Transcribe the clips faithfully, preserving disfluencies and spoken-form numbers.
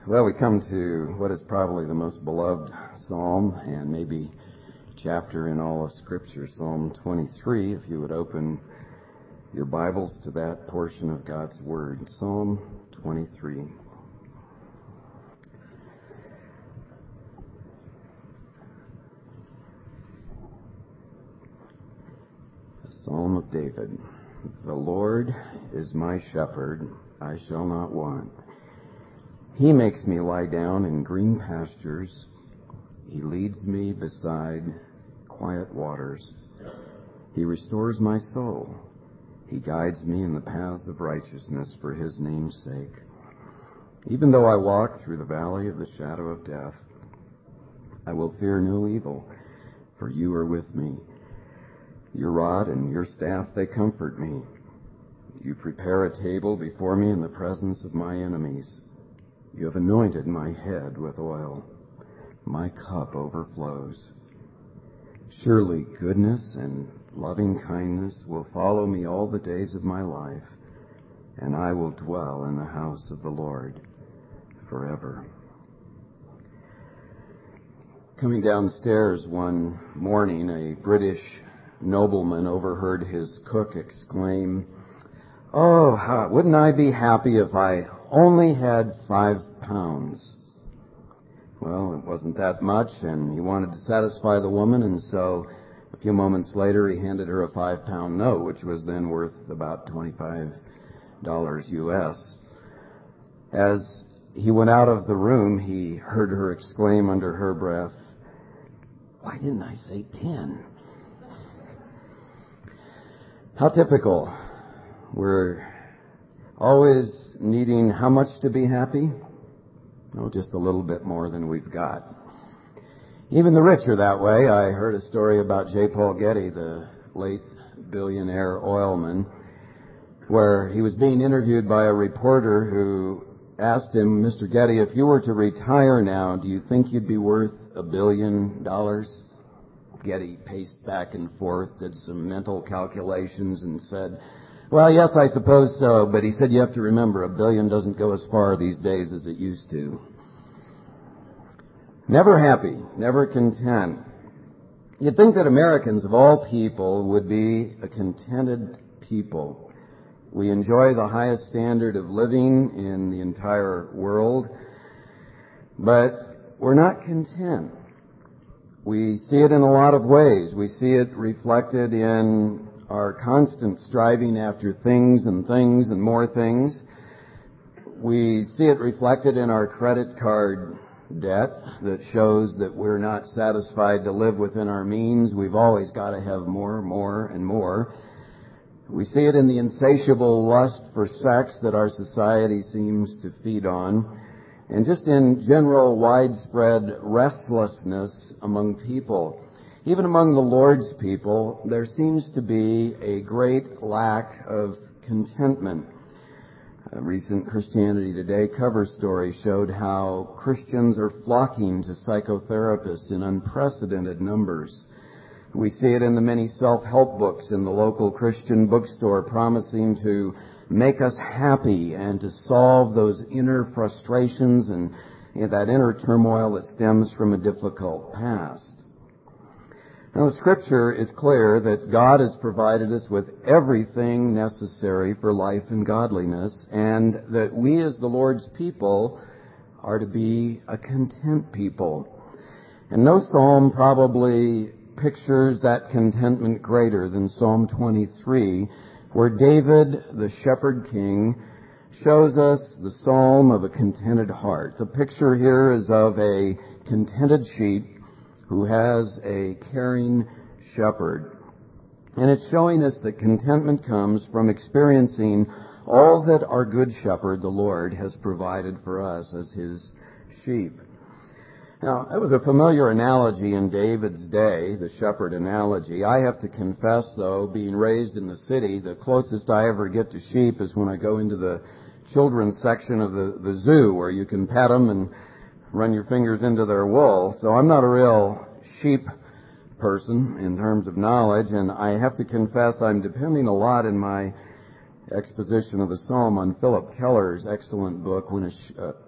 Well, we come to what is probably the most beloved psalm and maybe chapter in all of Scripture, Psalm twenty-three. If you would open your Bibles to that portion of God's Word, Psalm twenty-three. The Psalm of David. The Lord is my shepherd, I shall not want. He makes me lie down in green pastures. He leads me beside quiet waters. He restores my soul. He guides me in the paths of righteousness for his name's sake. Even though I walk through the valley of the shadow of death, I will fear no evil, for you are with me. Your rod and your staff, they comfort me. You prepare a table before me in the presence of my enemies. You have anointed my head with oil. My cup overflows. Surely goodness and loving kindness will follow me all the days of my life, and I will dwell in the house of the Lord forever. Coming downstairs one morning, a British nobleman overheard his cook exclaim, "Oh, how, wouldn't I be happy if I only had five pounds." Well, it wasn't that much, and he wanted to satisfy the woman, and so a few moments later he handed her a five-pound note, which was then worth about twenty-five dollars U S. As he went out of the room, he heard her exclaim under her breath, "Why didn't I say ten?" How typical. We're always needing how much to be happy? Oh, just a little bit more than we've got. Even the rich are that way. I heard a story about J. Paul Getty, the late billionaire oilman, where he was being interviewed by a reporter who asked him, "Mister Getty, if you were to retire now, do you think you'd be worth a billion dollars?" Getty paced back and forth, did some mental calculations, and said, "Well, yes, I suppose so," but he said, "You have to remember, a billion doesn't go as far these days as it used to." Never happy, never content. You'd think that Americans, of all people, would be a contented people. We enjoy the highest standard of living in the entire world, but we're not content. We see it in a lot of ways. We see it reflected in our constant striving after things and things and more things. We see it reflected in our credit card debt that shows that we're not satisfied to live within our means. We've always got to have more, more, and more. We see it in the insatiable lust for sex that our society seems to feed on, and just in general widespread restlessness among people. Even among the Lord's people, there seems to be a great lack of contentment. A recent Christianity Today cover story showed how Christians are flocking to psychotherapists in unprecedented numbers. We see it in the many self-help books in the local Christian bookstore promising to make us happy and to solve those inner frustrations and, and that inner turmoil that stems from a difficult past. Now, the Scripture is clear that God has provided us with everything necessary for life and godliness, and that we as the Lord's people are to be a content people. And no psalm probably pictures that contentment greater than Psalm twenty-three, where David, the shepherd king, shows us the psalm of a contented heart. The picture here is of a contented sheep who has a caring shepherd. And it's showing us that contentment comes from experiencing all that our good shepherd, the Lord, has provided for us as his sheep. Now, that was a familiar analogy in David's day, the shepherd analogy. I have to confess, though, being raised in the city, the closest I ever get to sheep is when I go into the children's section of the, the zoo, where you can pet them and run your fingers into their wool. So I'm not a real sheep person in terms of knowledge, and I have to confess I'm depending a lot in my exposition of the Psalm on Philip Keller's excellent book, When a, Sh- uh,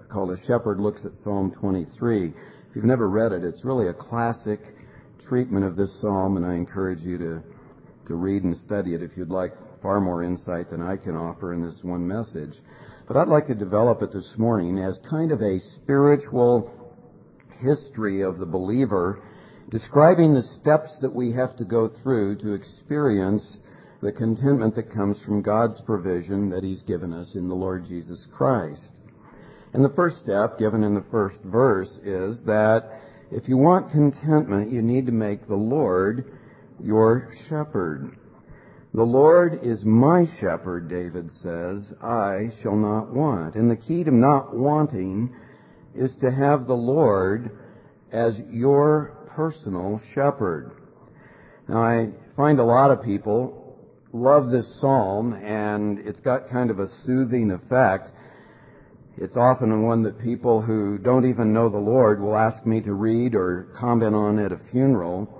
called A Shepherd Looks at Psalm twenty-three. If you've never read it, it's really a classic treatment of this psalm, and I encourage you to, to read and study it if you'd like far more insight than I can offer in this one message. But I'd like to develop it this morning as kind of a spiritual history of the believer, describing the steps that we have to go through to experience the contentment that comes from God's provision that He's given us in the Lord Jesus Christ. And the first step, given in the first verse, is that if you want contentment, you need to make the Lord your shepherd. The Lord is my shepherd, David says, I shall not want. And the key to not wanting is to have the Lord as your personal shepherd. Now, I find a lot of people love this psalm, and it's got kind of a soothing effect. It's often one that people who don't even know the Lord will ask me to read or comment on at a funeral.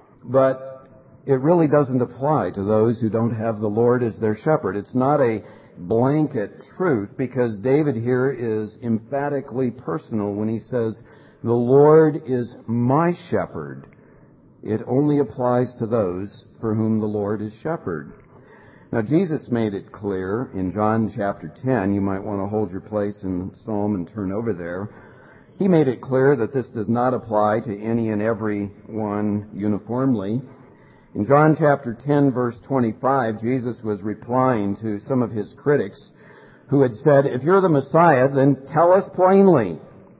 But it really doesn't apply to those who don't have the Lord as their shepherd. It's not a blanket truth, because David here is emphatically personal when he says, the Lord is my shepherd. It only applies to those for whom the Lord is shepherd. Now, Jesus made it clear in John chapter ten. You might want to hold your place in Psalm and turn over there. He made it clear that this does not apply to any and every one uniformly. In John chapter ten, verse twenty-five, Jesus was replying to some of His critics who had said, if you're the Messiah, then tell us plainly.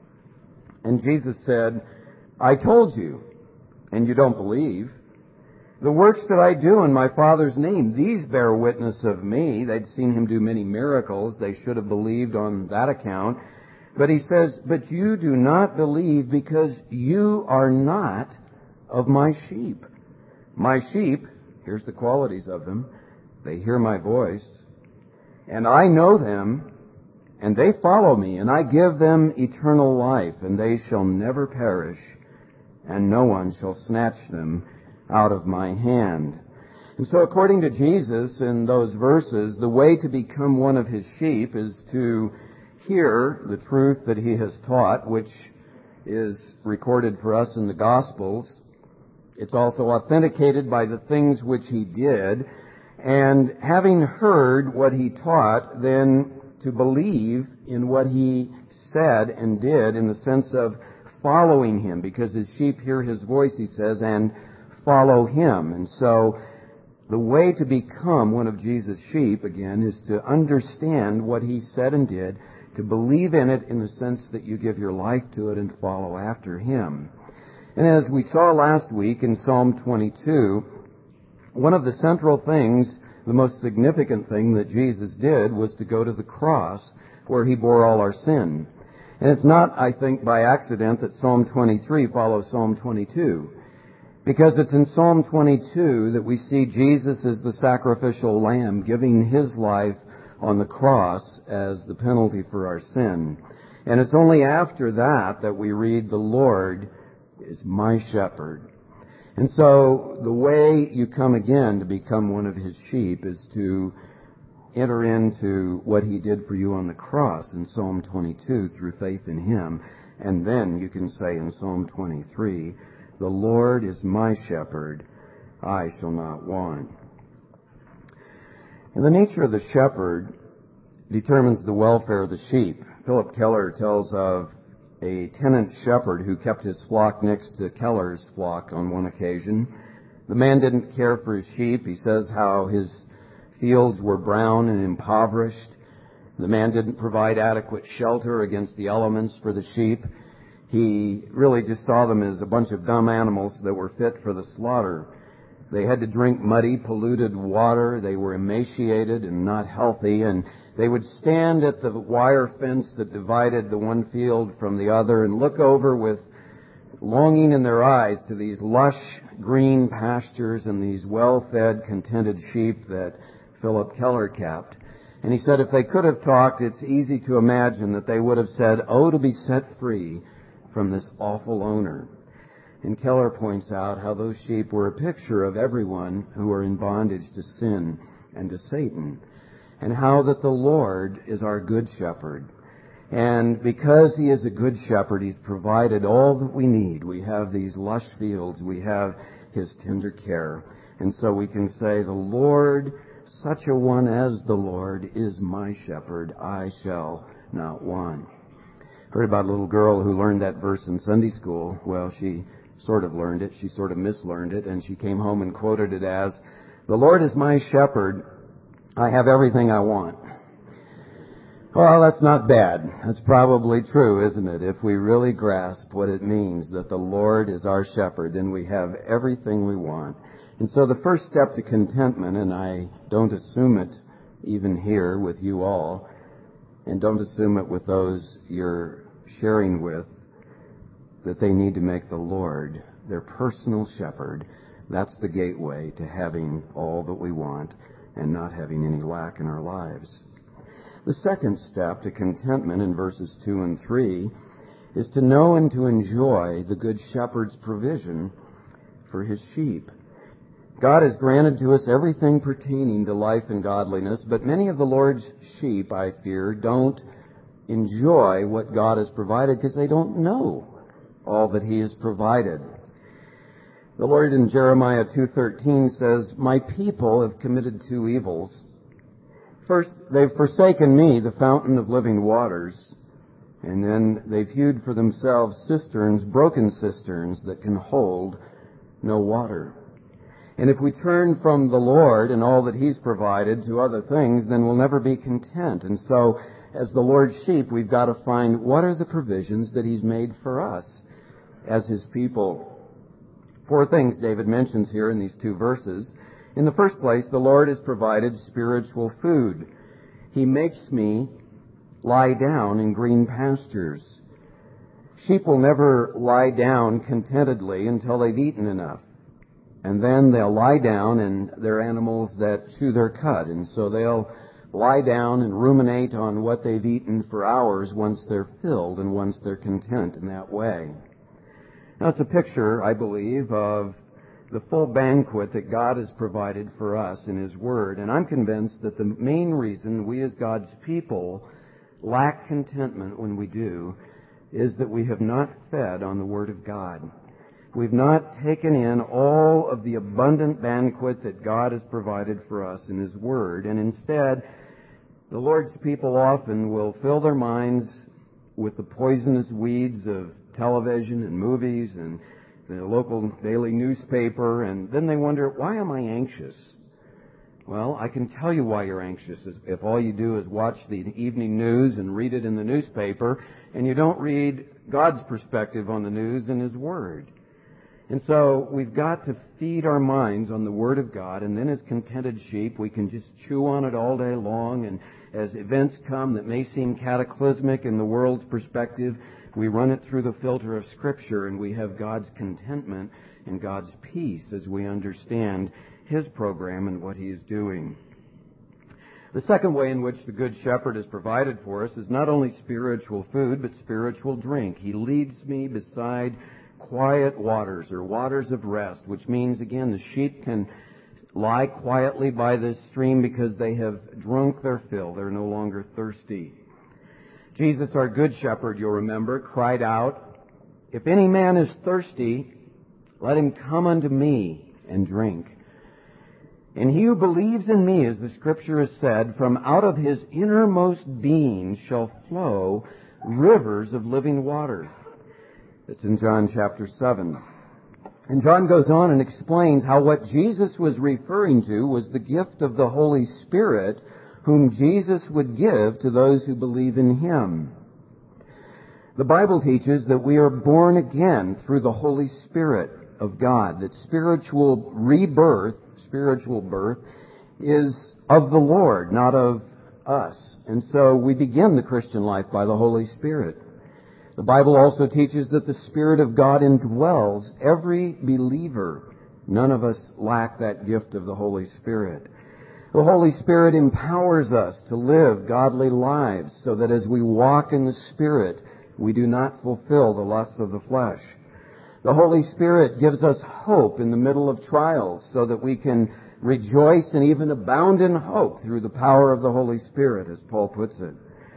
And Jesus said, I told you, and you don't believe. The works that I do in my Father's name, these bear witness of me. They'd seen Him do many miracles. They should have believed on that account. But He says, but you do not believe because you are not of my sheep. My sheep, here's the qualities of them, they hear my voice, and I know them, and they follow me, and I give them eternal life, and they shall never perish, and no one shall snatch them out of my hand. And so according to Jesus in those verses, the way to become one of His sheep is to hear the truth that He has taught, which is recorded for us in the Gospels. It's also authenticated by the things which He did. And having heard what He taught, then to believe in what He said and did in the sense of following Him, because His sheep hear His voice, He says, and follow Him. And so the way to become one of Jesus' sheep, again, is to understand what He said and did, to believe in it in the sense that you give your life to it and follow after Him. And as we saw last week in Psalm twenty-two, one of the central things, the most significant thing that Jesus did was to go to the cross where He bore all our sin. And it's not, I think, by accident that Psalm twenty-three follows Psalm twenty-two. Because it's in Psalm twenty-two that we see Jesus as the sacrificial lamb giving His life on the cross as the penalty for our sin. And it's only after that that we read, the Lord is my shepherd. And so the way you come again to become one of His sheep is to enter into what He did for you on the cross in Psalm twenty-two through faith in Him. And then you can say in Psalm twenty-three, the Lord is my shepherd, I shall not want. And the nature of the shepherd determines the welfare of the sheep. Philip Keller tells of a tenant shepherd who kept his flock next to Keller's flock on one occasion. The man didn't care for his sheep. He says how his fields were brown and impoverished. The man didn't provide adequate shelter against the elements for the sheep. He really just saw them as a bunch of dumb animals that were fit for the slaughter. They had to drink muddy, polluted water. They were emaciated and not healthy, and they would stand at the wire fence that divided the one field from the other and look over with longing in their eyes to these lush green pastures and these well-fed, contented sheep that Philip Keller kept. And he said if they could have talked, it's easy to imagine that they would have said, "Oh, to be set free from this awful owner." And Keller points out how those sheep were a picture of everyone who are in bondage to sin and to Satan, and how that the Lord is our good shepherd. And because He is a good shepherd, He's provided all that we need. We have these lush fields. We have His tender care. And so we can say, the Lord, such a one as the Lord, is my shepherd. I shall not want. Heard about a little girl who learned that verse in Sunday school. Well, she sort of learned it. She sort of mislearned it. And she came home and quoted it as, the Lord is my shepherd. I have everything I want. Well, that's not bad. That's probably true, isn't it? If we really grasp what it means that the Lord is our shepherd, then we have everything we want. And so the first step to contentment, and I don't assume it even here with you all, and don't assume it with those you're sharing with, that they need to make the Lord their personal shepherd. That's the gateway to having all that we want and not having any lack in our lives. The second step to contentment in verses two and three is to know and to enjoy the Good Shepherd's provision for His sheep. God has granted to us everything pertaining to life and godliness, but many of the Lord's sheep, I fear, don't enjoy what God has provided because they don't know all that He has provided. The Lord in Jeremiah two thirteen says, my people have committed two evils. First, they've forsaken me, the fountain of living waters, and then they've hewed for themselves cisterns, broken cisterns that can hold no water. And if we turn from the Lord and all that He's provided to other things, then we'll never be content. And so, as the Lord's sheep, we've got to find what are the provisions that He's made for us as His people. Four things David mentions here in these two verses. In the first place, the Lord has provided spiritual food. He makes me lie down in green pastures. Sheep will never lie down contentedly until they've eaten enough. And then they'll lie down, and they're animals that chew their cud. And so they'll lie down and ruminate on what they've eaten for hours once they're filled and once they're content in that way. Now, it's a picture, I believe, of the full banquet that God has provided for us in His Word. And I'm convinced that the main reason we as God's people lack contentment when we do is that we have not fed on the Word of God. We've not taken in all of the abundant banquet that God has provided for us in His Word. And instead, the Lord's people often will fill their minds with the poisonous weeds of television and movies and the local daily newspaper, and then they wonder, why am I anxious? Well, I can tell you why you're anxious if all you do is watch the evening news and read it in the newspaper, and you don't read God's perspective on the news and His Word. And so we've got to feed our minds on the Word of God, and then as contented sheep, we can just chew on it all day long, and as events come that may seem cataclysmic in the world's perspective, we run it through the filter of Scripture, and we have God's contentment and God's peace as we understand His program and what He is doing. The second way in which the Good Shepherd has provided for us is not only spiritual food, but spiritual drink. He leads me beside quiet waters, or waters of rest, which means, again, the sheep can lie quietly by this stream because they have drunk their fill. They're no longer thirsty. Jesus, our Good Shepherd, you'll remember, cried out, if any man is thirsty, let him come unto me and drink. And he who believes in me, as the Scripture has said, from out of his innermost being shall flow rivers of living water. It's in John chapter seven. And John goes on and explains how what Jesus was referring to was the gift of the Holy Spirit, whom Jesus would give to those who believe in Him. The Bible teaches that we are born again through the Holy Spirit of God, that spiritual rebirth, spiritual birth, is of the Lord, not of us. And so we begin the Christian life by the Holy Spirit. The Bible also teaches that the Spirit of God indwells every believer. None of us lack that gift of the Holy Spirit. The Holy Spirit empowers us to live godly lives so that as we walk in the Spirit, we do not fulfill the lusts of the flesh. The Holy Spirit gives us hope in the middle of trials so that we can rejoice and even abound in hope through the power of the Holy Spirit, as Paul puts it.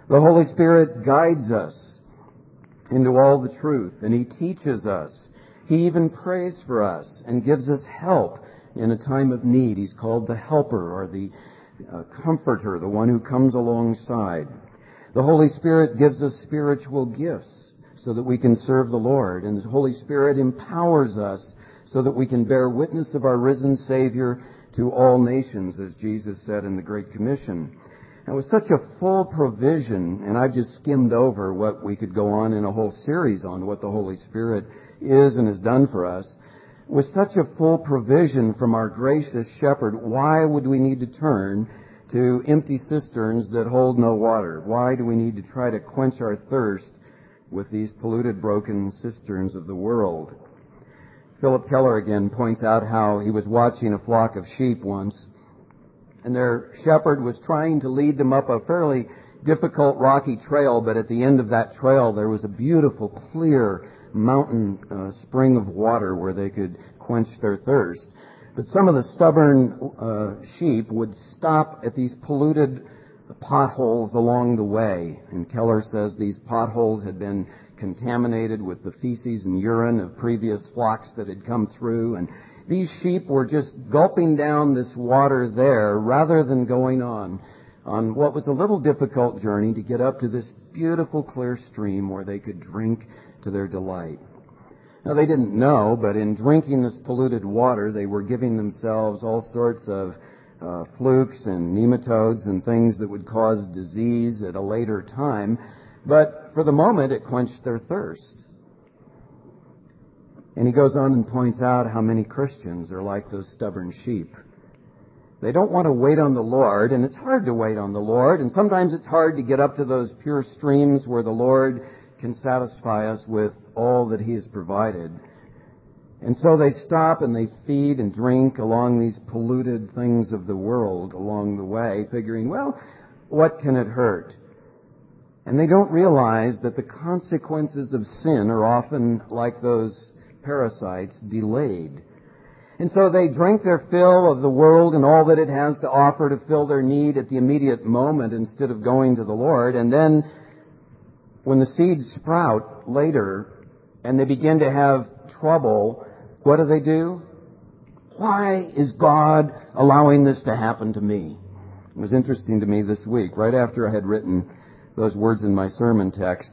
The Holy Spirit guides us into all the truth, and He teaches us. He even prays for us and gives us help in a time of need. He's called the Helper, or the uh, Comforter, the one who comes alongside. The Holy Spirit gives us spiritual gifts so that we can serve the Lord, and the Holy Spirit empowers us so that we can bear witness of our risen Savior to all nations, as Jesus said in the Great Commission. And with such a full provision, and I've just skimmed over what we could go on in a whole series on what the Holy Spirit is and has done for us, with such a full provision from our gracious Shepherd, why would we need to turn to empty cisterns that hold no water? Why do we need to try to quench our thirst with these polluted, broken cisterns of the world? Philip Keller again points out how he was watching a flock of sheep once, and their shepherd was trying to lead them up a fairly difficult rocky trail, but at the end of that trail there was a beautiful, clear mountain uh, spring of water where they could quench their thirst. But some of the stubborn uh, sheep would stop at these polluted potholes along the way. And Keller says these potholes had been contaminated with the feces and urine of previous flocks that had come through. And these sheep were just gulping down this water there rather than going on on what was a little difficult journey to get up to this beautiful clear stream where they could drink to their delight. Now, they didn't know, but in drinking this polluted water, they were giving themselves all sorts of uh, flukes and nematodes and things that would cause disease at a later time. But for the moment, it quenched their thirst. And he goes on and points out how many Christians are like those stubborn sheep. They don't want to wait on the Lord, and it's hard to wait on the Lord, and sometimes it's hard to get up to those pure streams where the Lord can satisfy us with all that He has provided. And so they stop and they feed and drink along these polluted things of the world along the way, figuring, well, what can it hurt? And they don't realize that the consequences of sin are often like those parasites, delayed. And so they drink their fill of the world and all that it has to offer to fill their need at the immediate moment instead of going to the Lord. And then when the seeds sprout later and they begin to have trouble, what do they do? Why is God allowing this to happen to me? It was interesting to me this week, right after I had written those words in my sermon text,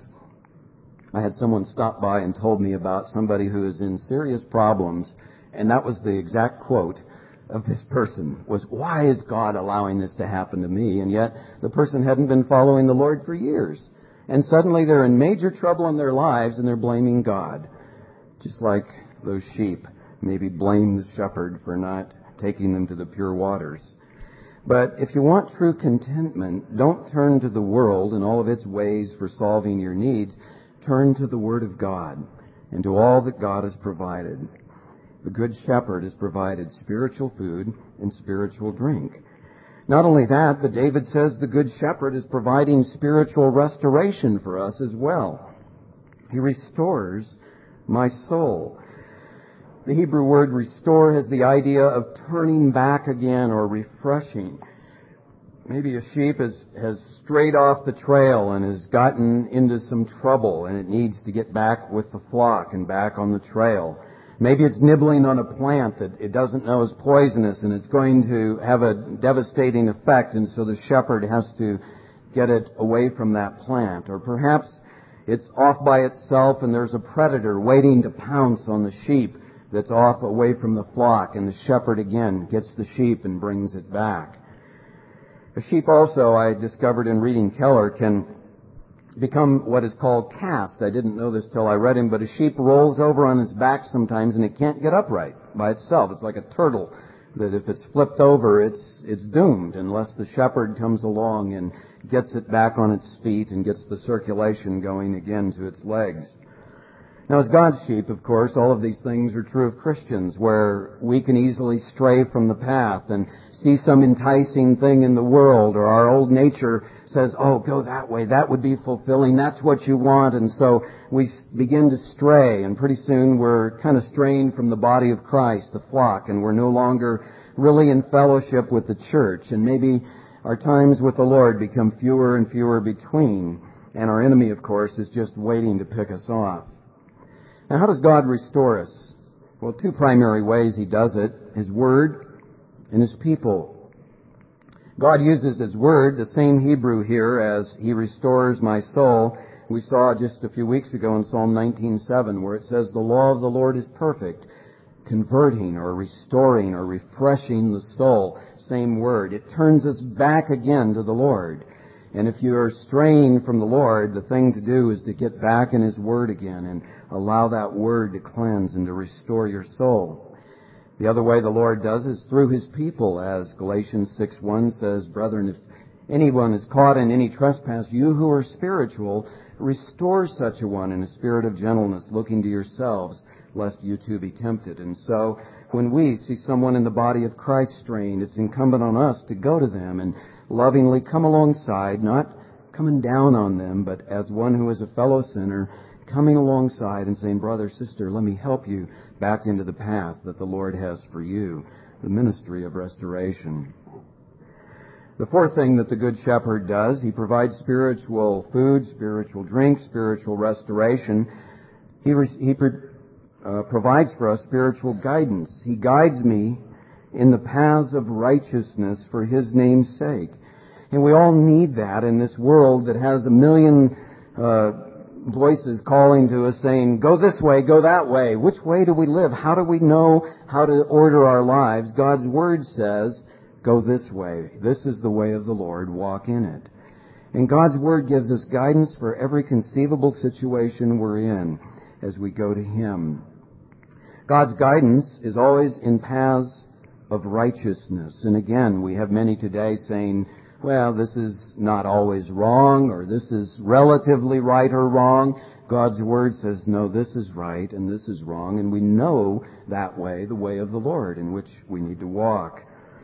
I had someone stop by and told me about somebody who is in serious problems, and that was the exact quote of this person, was, why is God allowing this to happen to me? And yet the person hadn't been following the Lord for years. And suddenly they're in major trouble in their lives and they're blaming God. Just like those sheep maybe blame the shepherd for not taking them to the pure waters. But if you want true contentment, don't turn to the world and all of its ways for solving your needs. Turn to the Word of God and to all that God has provided. The Good Shepherd has provided spiritual food and spiritual drink. Not only that, but David says the Good Shepherd is providing spiritual restoration for us as well. He restores my soul. The Hebrew word restore has the idea of turning back again or refreshing. Maybe a sheep has, has strayed off the trail and has gotten into some trouble and it needs to get back with the flock and back on the trail. Maybe it's nibbling on a plant that it doesn't know is poisonous and it's going to have a devastating effect, and so the shepherd has to get it away from that plant. Or perhaps it's off by itself and there's a predator waiting to pounce on the sheep that's off away from the flock, and the shepherd again gets the sheep and brings it back. A sheep also, I discovered in reading Keller, can become what is called cast. I didn't know this till I read him, but a sheep rolls over on its back sometimes and it can't get upright by itself. It's like a turtle that if it's flipped over, it's it's doomed unless the shepherd comes along and gets it back on its feet and gets the circulation going again to its legs. Now, as God's sheep, of course, all of these things are true of Christians, where we can easily stray from the path and see some enticing thing in the world, or our old nature says, oh, go that way, that would be fulfilling, that's what you want, and so we begin to stray, and pretty soon we're kind of straying from the body of Christ, the flock, and we're no longer really in fellowship with the church, and maybe our times with the Lord become fewer and fewer between, and our enemy, of course, is just waiting to pick us off. Now, how does God restore us? Well, two primary ways He does it: His Word and His people. God uses His Word, the same Hebrew here, as He restores my soul. We saw just a few weeks ago in Psalm nineteen seven, where it says, the law of the Lord is perfect, converting or restoring or refreshing the soul. Same word. It turns us back again to the Lord. And if you are straying from the Lord, the thing to do is to get back in His Word again and allow that Word to cleanse and to restore your soul. The other way the Lord does is through His people, as Galatians six one says, brethren, if anyone is caught in any trespass, you who are spiritual, restore such a one in a spirit of gentleness, looking to yourselves, lest you too be tempted. And so, when we see someone in the body of Christ strained, it's incumbent on us to go to them and lovingly come alongside, not coming down on them, but as one who is a fellow sinner, coming alongside and saying, brother, sister, let me help you back into the path that the Lord has for you, the ministry of restoration. The fourth thing that the Good Shepherd does, He provides spiritual food, spiritual drink, spiritual restoration. He, re- he pro- uh, provides for us spiritual guidance. He guides me in the paths of righteousness for His name's sake. And we all need that in this world that has a million uh, voices calling to us saying, go this way, go that way. Which way do we live? How do we know how to order our lives? God's Word says, go this way. This is the way of the Lord. Walk in it. And God's Word gives us guidance for every conceivable situation we're in as we go to Him. God's guidance is always in paths of righteousness. And again, we have many today saying, well, this is not always wrong, or this is relatively right or wrong. God's Word says, no, this is right and this is wrong. And we know that way, the way of the Lord, in which we need to walk.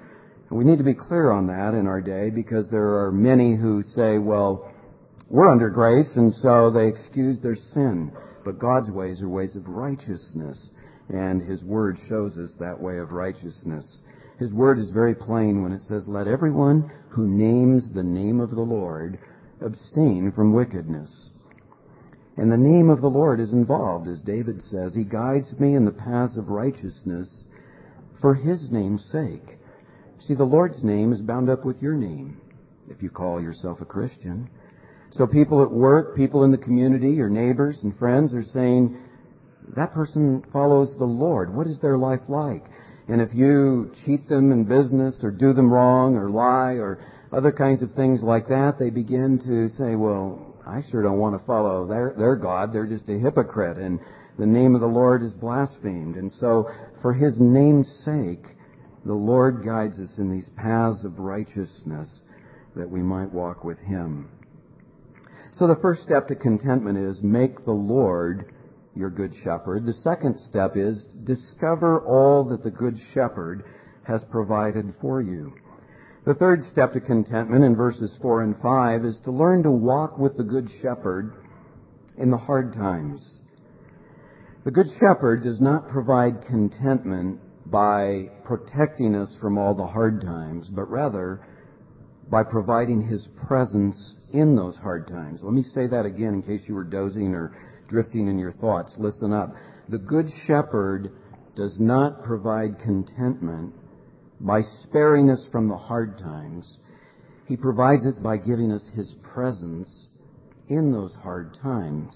We need to be clear on that in our day, because there are many who say, well, we're under grace, and so they excuse their sin. But God's ways are ways of righteousness, and His Word shows us that way of righteousness. His Word is very plain when it says, let everyone who names the name of the Lord abstain from wickedness. And the name of the Lord is involved, as David says. He guides me in the paths of righteousness for His name's sake. See, the Lord's name is bound up with your name, if you call yourself a Christian. So people at work, people in the community, your neighbors and friends are saying, that person follows the Lord. What is their life like? And if you cheat them in business or do them wrong or lie or other kinds of things like that, they begin to say, well, I sure don't want to follow their, their God. They're just a hypocrite, and the name of the Lord is blasphemed. And so for His name's sake, the Lord guides us in these paths of righteousness that we might walk with Him. So the first step to contentment is make the Lord your Good Shepherd. The second step is discover all that the Good Shepherd has provided for you. The third step to contentment in verses four and five is to learn to walk with the Good Shepherd in the hard times. The Good Shepherd does not provide contentment by protecting us from all the hard times, but rather by providing His presence in those hard times. Let me say that again in case you were dozing or drifting in your thoughts. Listen up. The Good Shepherd does not provide contentment by sparing us from the hard times. He provides it by giving us His presence in those hard times.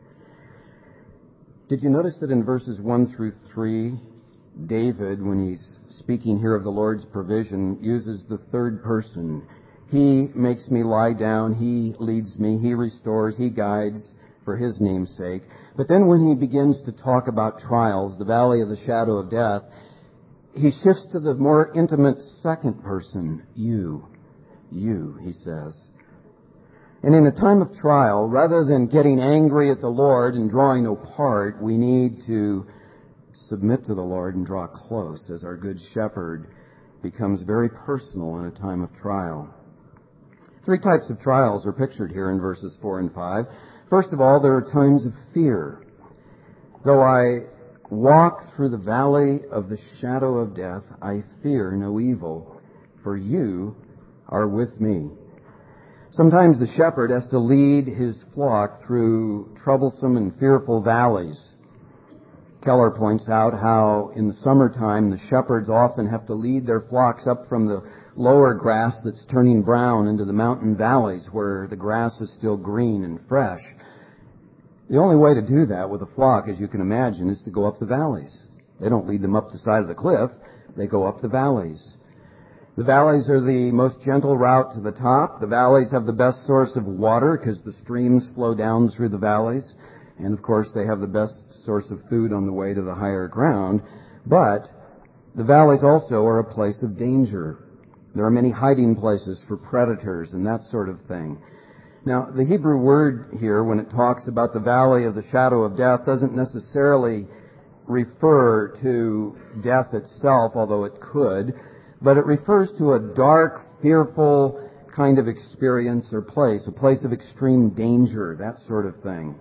Did you notice that in verses one through three, David, when he's speaking here of the Lord's provision, uses the third person. He makes me lie down. He leads me. He restores. He guides for His name's sake. But then when he begins to talk about trials, the valley of the shadow of death, he shifts to the more intimate second person. You. You, he says. And in a time of trial, rather than getting angry at the Lord and drawing no part, we need to submit to the Lord and draw close as our Good Shepherd becomes very personal in a time of trial. Three types of trials are pictured here in verses four and five. First of all, there are times of fear. Though I walk through the valley of the shadow of death, I fear no evil, for You are with me. Sometimes the shepherd has to lead his flock through troublesome and fearful valleys. Keller points out how in the summertime the shepherds often have to lead their flocks up from the lower grass that's turning brown into the mountain valleys where the grass is still green and fresh. The only way to do that with a flock, as you can imagine, is to go up the valleys. They don't lead them up the side of the cliff. They go up the valleys. The valleys are the most gentle route to the top. The valleys have the best source of water because the streams flow down through the valleys. And, of course, they have the best source of food on the way to the higher ground. But the valleys also are a place of danger. There are many hiding places for predators and that sort of thing. Now, the Hebrew word here, when it talks about the valley of the shadow of death, doesn't necessarily refer to death itself, although it could, but it refers to a dark, fearful kind of experience or place, a place of extreme danger, that sort of thing.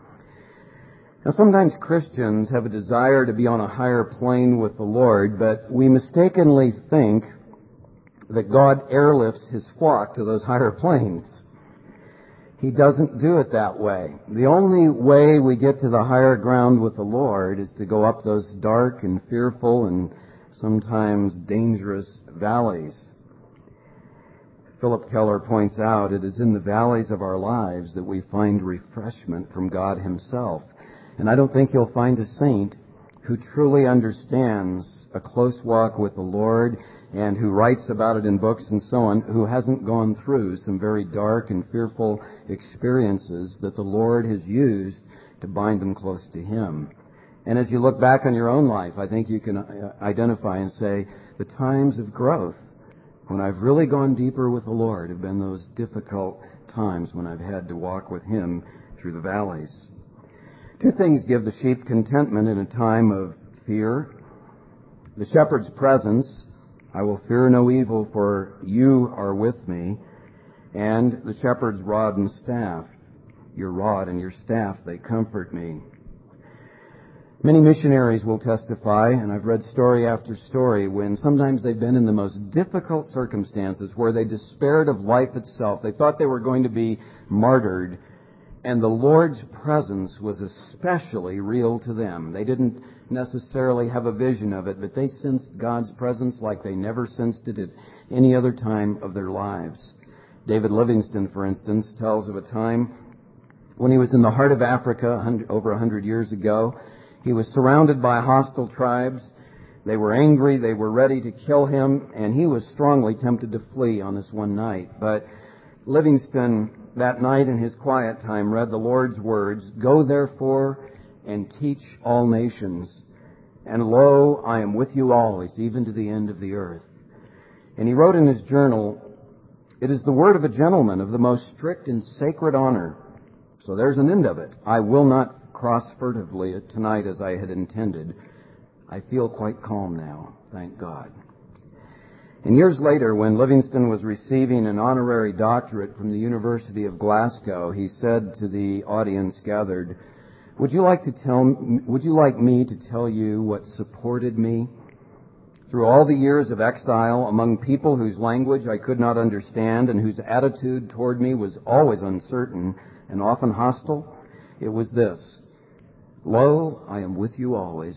Now, sometimes Christians have a desire to be on a higher plane with the Lord, but we mistakenly think that God airlifts his flock to those higher planes. He doesn't do it that way. The only way we get to the higher ground with the Lord is to go up those dark and fearful and sometimes dangerous valleys. Philip Keller points out it is in the valleys of our lives that we find refreshment from God himself. And I don't think you'll find a saint who truly understands a close walk with the Lord and who writes about it in books and so on, who hasn't gone through some very dark and fearful experiences that the Lord has used to bind them close to him. And as you look back on your own life, I think you can identify and say, the times of growth, when I've really gone deeper with the Lord, have been those difficult times when I've had to walk with him through the valleys. Two things give the sheep contentment in a time of fear. The shepherd's presence, I will fear no evil, for you are with me. And the shepherd's rod and staff, your rod and your staff, they comfort me. Many missionaries will testify, and I've read story after story, when sometimes they've been in the most difficult circumstances where they despaired of life itself. They thought they were going to be martyred, and the Lord's presence was especially real to them. They didn't necessarily have a vision of it, but they sensed God's presence like they never sensed it at any other time of their lives. David Livingstone, for instance, tells of a time when he was in the heart of Africa over a hundred years ago. He was surrounded by hostile tribes. They were angry. They were ready to kill him, and he was strongly tempted to flee on this one night. But Livingstone, that night in his quiet time, read the Lord's words, "Go therefore and teach all nations, and lo, I am with you always, even to the end of the earth." And he wrote in his journal, "It is the word of a gentleman of the most strict and sacred honor." So there's an end of it. I will not cross furtively tonight as I had intended. I feel quite calm now, thank God. And years later, when Livingstone was receiving an honorary doctorate from the University of Glasgow, he said to the audience gathered, Would you like to tell, would you like me to tell you what supported me through all the years of exile among people whose language I could not understand and whose attitude toward me was always uncertain and often hostile? It was this: Lo, I am with you always,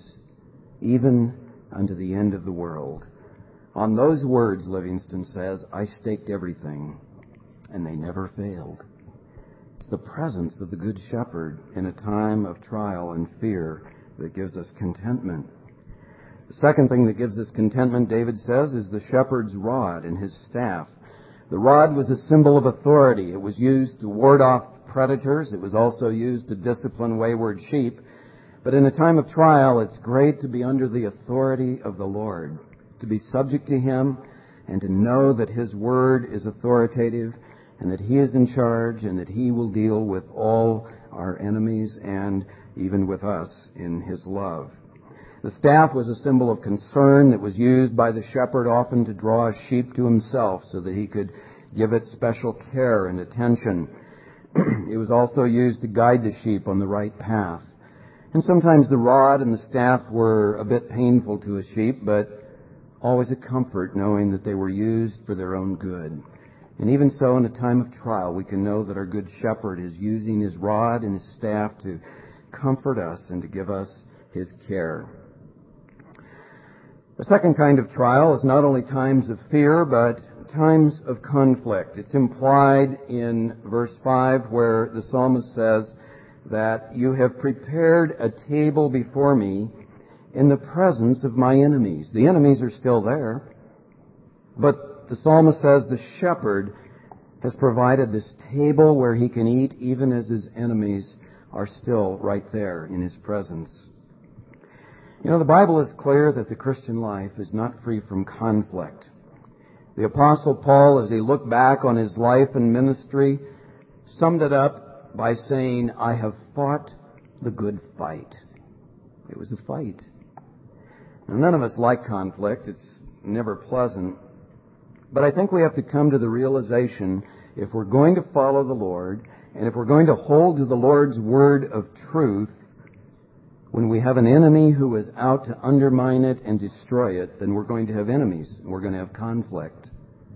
even unto the end of the world. On those words, Livingstone says, I staked everything, and they never failed. It's the presence of the Good Shepherd in a time of trial and fear that gives us contentment. The second thing that gives us contentment, David says, is the shepherd's rod and his staff. The rod was a symbol of authority. It was used to ward off predators. It was also used to discipline wayward sheep. But in a time of trial, it's great to be under the authority of the Lord, to be subject to him and to know that his word is authoritative and that he is in charge and that he will deal with all our enemies and even with us in his love. The staff was a symbol of concern that was used by the shepherd often to draw a sheep to himself so that he could give it special care and attention. It was also used to guide the sheep on the right path. And sometimes the rod and the staff were a bit painful to a sheep, but always a comfort knowing that they were used for their own good. And even so, in a time of trial, we can know that our Good Shepherd is using his rod and his staff to comfort us and to give us his care. The second kind of trial is not only times of fear, but times of conflict. It's implied in verse five where the psalmist says that you have prepared a table before me in the presence of my enemies. The enemies are still there, but the psalmist says the shepherd has provided this table where he can eat even as his enemies are still right there in his presence. You know, the Bible is clear that the Christian life is not free from conflict. The Apostle Paul, as he looked back on his life and ministry, summed it up by saying, I have fought the good fight. It was a fight. Now, none of us like conflict. It's never pleasant. But I think we have to come to the realization, if we're going to follow the Lord, and if we're going to hold to the Lord's word of truth, when we have an enemy who is out to undermine it and destroy it, then we're going to have enemies, and we're going to have conflict.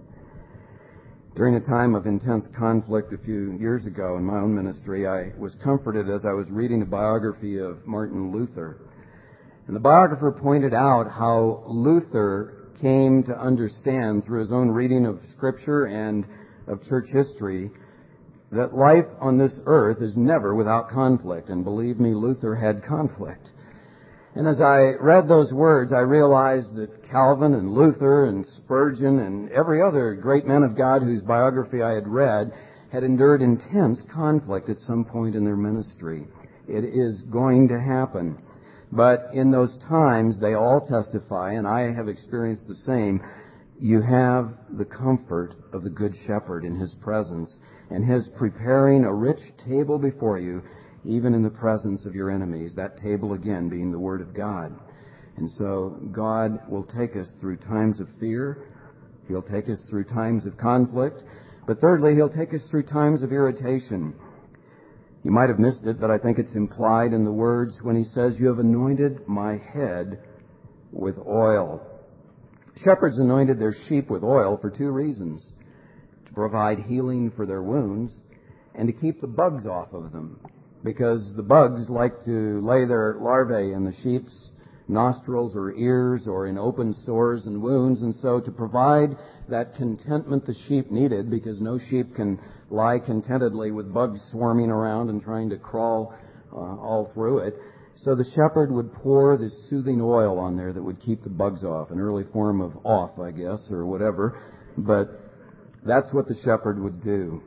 During a time of intense conflict a few years ago in my own ministry, I was comforted as I was reading a biography of Martin Luther. And the biographer pointed out how Luther came to understand through his own reading of Scripture and of church history that life on this earth is never without conflict. And believe me, Luther had conflict. And as I read those words, I realized that Calvin and Luther and Spurgeon and every other great man of God whose biography I had read had endured intense conflict at some point in their ministry. It is going to happen. But in those times, they all testify, and I have experienced the same, you have the comfort of the Good Shepherd in his presence, and his preparing a rich table before you, even in the presence of your enemies. That table, again, being the Word of God. And so God will take us through times of fear. He'll take us through times of conflict. But thirdly, He'll take us through times of irritation. You might have missed it, but I think it's implied in the words when He says, you have anointed my head with oil. Shepherds anointed their sheep with oil for two reasons: to provide healing for their wounds and to keep the bugs off of them, because the bugs like to lay their larvae in the sheep's nostrils or ears or in open sores and wounds, and so to provide that contentment the sheep needed, because no sheep can lie contentedly with bugs swarming around and trying to crawl uh, all through it. So the shepherd would pour this soothing oil on there that would keep the bugs off, an early form of off, I guess, or whatever. But that's what the shepherd would do.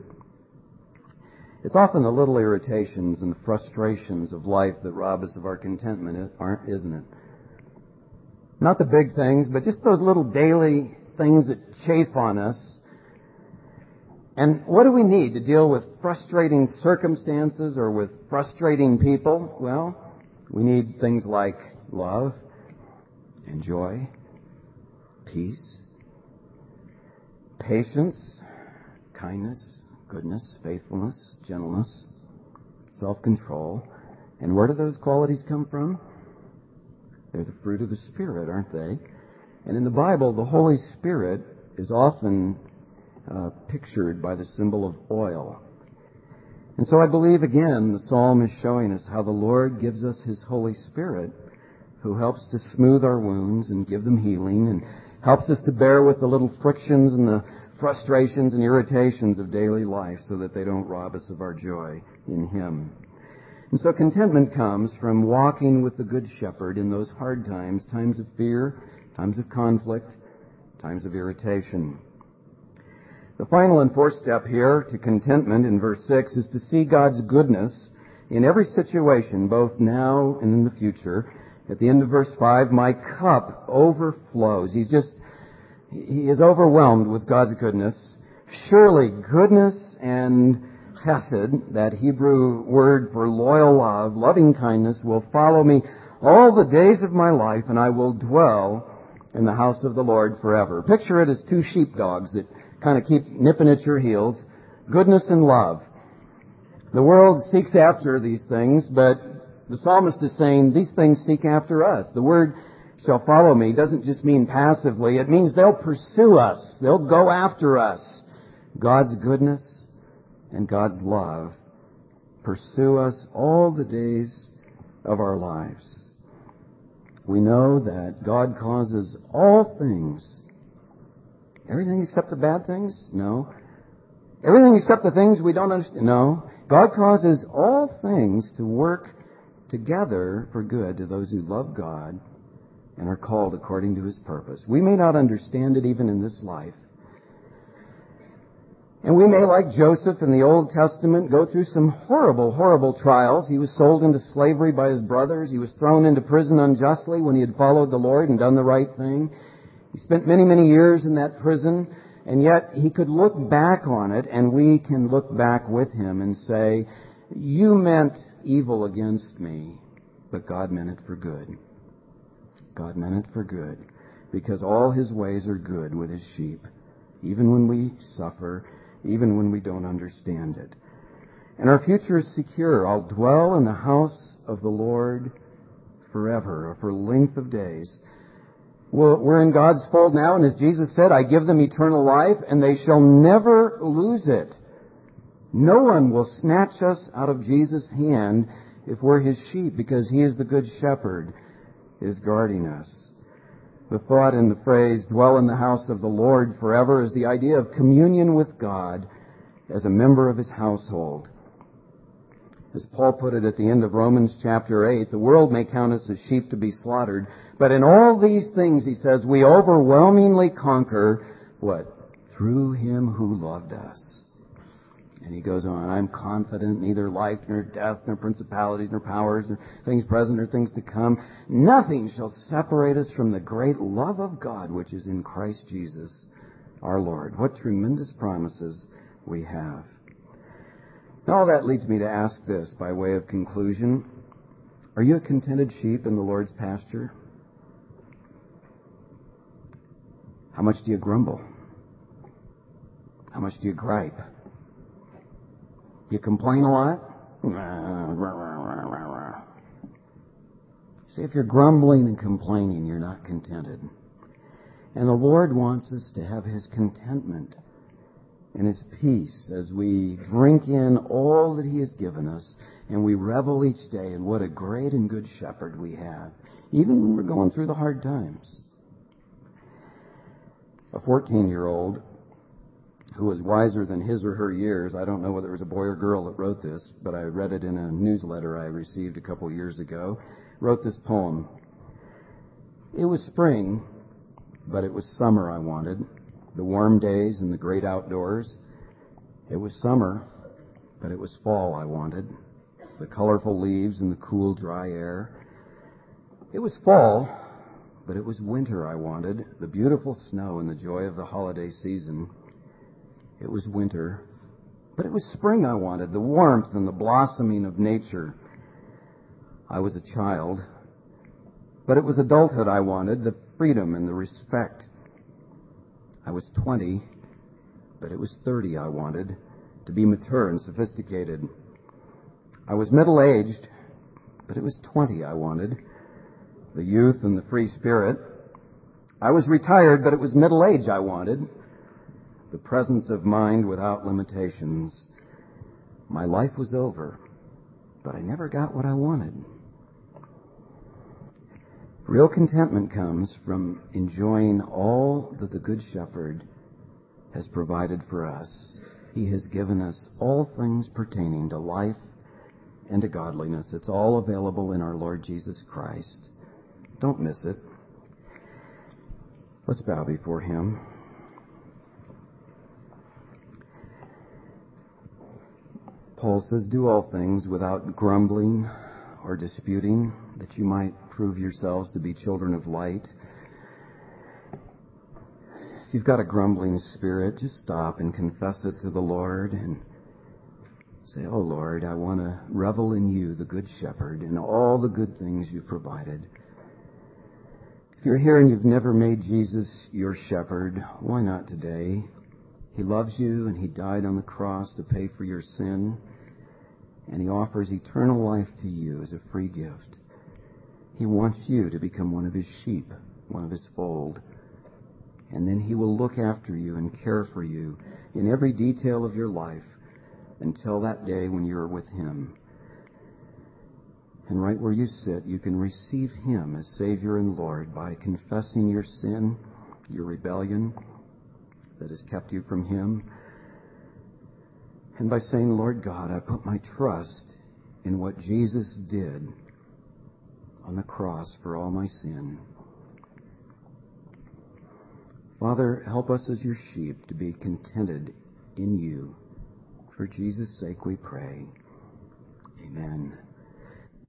It's often the little irritations and the frustrations of life that rob us of our contentment, aren't, isn't it? Not the big things, but just those little daily things that chafe on us. And what do we need to deal with frustrating circumstances or with frustrating people? Well, we need things like love and joy, peace, patience, kindness, goodness, faithfulness, gentleness, self-control. And where do those qualities come from? They're the fruit of the Spirit, aren't they? And in the Bible, the Holy Spirit is often uh, pictured by the symbol of oil. And so I believe, again, the psalm is showing us how the Lord gives us His Holy Spirit, who helps to smooth our wounds and give them healing, and helps us to bear with the little frictions and the frustrations and irritations of daily life so that they don't rob us of our joy in Him. And so contentment comes from walking with the Good Shepherd in those hard times, times of fear, times of conflict, times of irritation. The final and fourth step here to contentment in verse six is to see God's goodness in every situation, both now and in the future. At the end of verse five, my cup overflows. He's just, he is overwhelmed with God's goodness. Surely goodness and chesed, that Hebrew word for loyal love, loving kindness, will follow me all the days of my life, and I will dwell in the house of the Lord forever. Picture it as two sheepdogs that kind of keep nipping at your heels. Goodness and love. The world seeks after these things, but the psalmist is saying these things seek after us. The word shall follow me doesn't just mean passively. It means they'll pursue us. They'll go after us. God's goodness and God's love pursue us all the days of our lives. We know that God causes all things. Everything except the bad things? No. Everything except the things we don't understand? No. God causes all things to work together for good to those who love God and are called according to His purpose. We may not understand it even in this life. And we may, like Joseph in the Old Testament, go through some horrible, horrible trials. He was sold into slavery by his brothers. He was thrown into prison unjustly when he had followed the Lord and done the right thing. He spent many, many years in that prison, and yet he could look back on it, and we can look back with him and say, you meant evil against me, but God meant it for good. God meant it for good, because all His ways are good with His sheep, even when we suffer, even when we don't understand it. And our future is secure. I'll dwell in the house of the Lord forever, or for length of days. Well, we're in God's fold now, and as Jesus said, I give them eternal life, and they shall never lose it. No one will snatch us out of Jesus' hand if we're His sheep, because He is the good shepherd, is guarding us. The thought in the phrase, dwell in the house of the Lord forever, is the idea of communion with God as a member of His household. As Paul put it at the end of Romans chapter eight, the world may count us as sheep to be slaughtered, but in all these things, he says, we overwhelmingly conquer, what? Through Him who loved us. And he goes on, I'm confident neither life nor death nor principalities nor powers nor things present or things to come. Nothing shall separate us from the great love of God which is in Christ Jesus our Lord. What tremendous promises we have. Now all that leads me to ask this by way of conclusion. Are you a contented sheep in the Lord's pasture? How much do you grumble? How much do you gripe? You complain a lot? See, if you're grumbling and complaining, you're not contented. And the Lord wants us to have His contentment and His peace as we drink in all that He has given us and we revel each day in what a great and good shepherd we have, even when we're going through the hard times. A fourteen-year-old who was wiser than his or her years. I don't know whether it was a boy or girl that wrote this, but I read it in a newsletter I received a couple years ago. Wrote this poem. It was spring, but it was summer I wanted. The warm days and the great outdoors. It was summer, but it was fall I wanted. The colorful leaves and the cool, dry air. It was fall, but it was winter I wanted. The beautiful snow and the joy of the holiday season. It was winter, but it was spring I wanted, the warmth and the blossoming of nature. I was a child, but it was adulthood I wanted, the freedom and the respect. I was twenty, but it was thirty I wanted, to be mature and sophisticated. I was middle-aged, but it was twenty I wanted, the youth and the free spirit. I was retired, but it was middle age I wanted, the presence of mind without limitations. My life was over, but I never got what I wanted. Real contentment comes from enjoying all that the Good Shepherd has provided for us. He has given us all things pertaining to life and to godliness. It's all available in our Lord Jesus Christ. Don't miss it. Let's bow before Him. Paul says, do all things without grumbling or disputing, that you might prove yourselves to be children of light. If you've got a grumbling spirit, just stop and confess it to the Lord and say, oh Lord, I want to revel in you, the Good Shepherd, and all the good things you've provided. If you're here and you've never made Jesus your shepherd, why not today? He loves you and He died on the cross to pay for your sin. And He offers eternal life to you as a free gift. He wants you to become one of His sheep, one of His fold. And then He will look after you and care for you in every detail of your life until that day when you're with Him. And right where you sit, you can receive Him as Savior and Lord by confessing your sin, your rebellion that has kept you from Him, and by saying, Lord God, I put my trust in what Jesus did on the cross for all my sin. Father, help us as your sheep to be contented in you. For Jesus' sake we pray. Amen.